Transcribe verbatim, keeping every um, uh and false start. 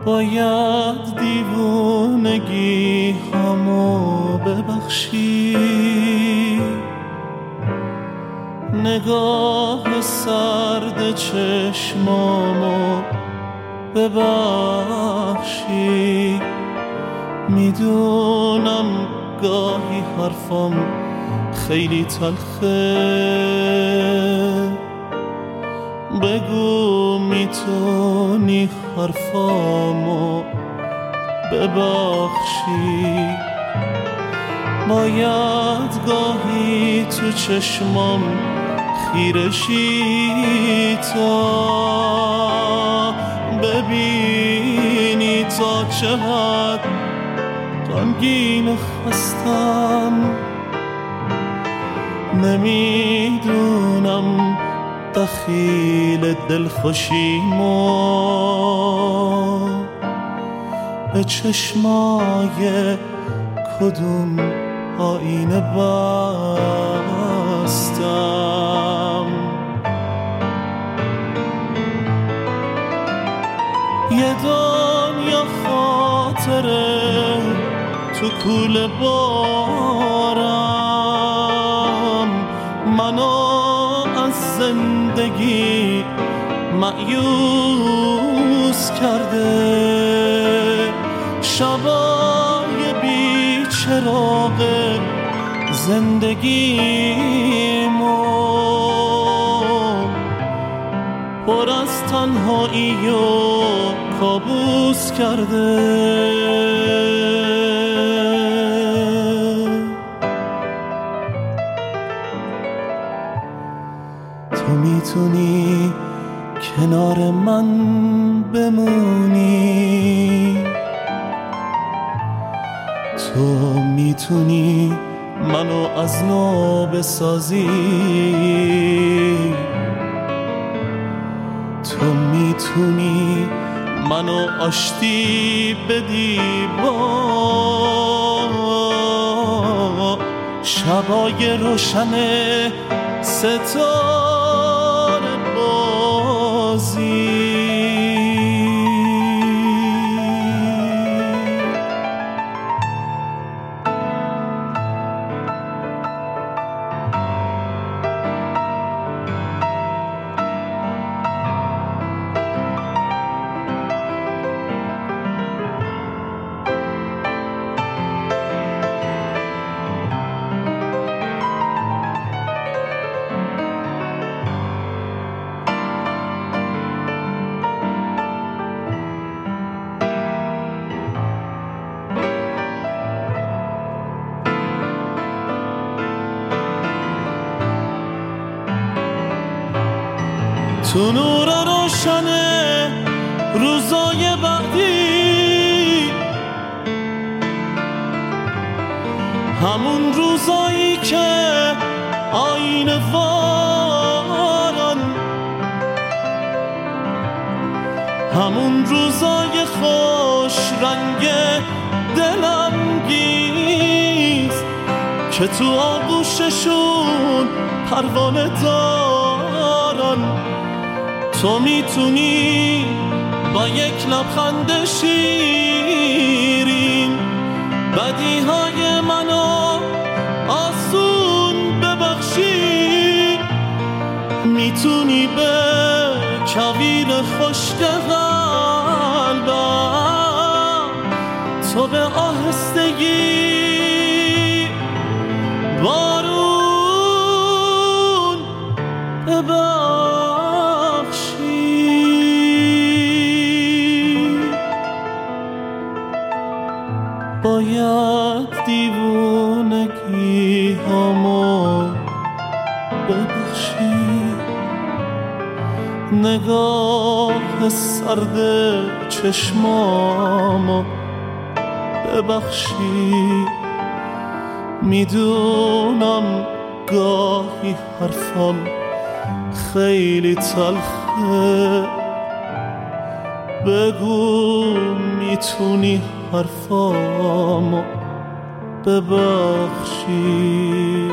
باید دیوونگی همو ببخشی، نگاه سرد چشمامو ببخشی. میدونم گاهی حرفم خیلی تلخه، بگو میتونی حرفامو ببخشی. باید گاهی تو چشمام خیرشی تا ببینی تا چه حد غمگین و خستم. نمیدونم دخیل دلخوشیمو به چشمای کدوم آینه بستم. یه دنیا خاطره تو کوله بارم، منو از زندگی مایوس کرده. شبای بی چراغ زندگیمو پر از تنهایی و کابوس کرده. تو میتونی کنار من بمونی، تو میتونی منو از نو بسازی، تو میتونی منو آشتی بدی با شبای روشن ستاره بازی. تو نور روشن روزای بعدی، همون روزایی که آینه وارن، همون روزای خوش رنگ دلانگیز که تو آغوششون پروانه دارن. تو میتونی با یک لبخند شیرین بدیهای منو آسون ببخشی، میتونی به کویر خشک قلبم تو به آهستگی بارون ببخشی. باید دیوونگی همو ببخشی، نگاه سرد چشمامو ببخشی. میدونم گاهی حرفم خیلی تلخه، بگو میتونی حرفامو ببخشی.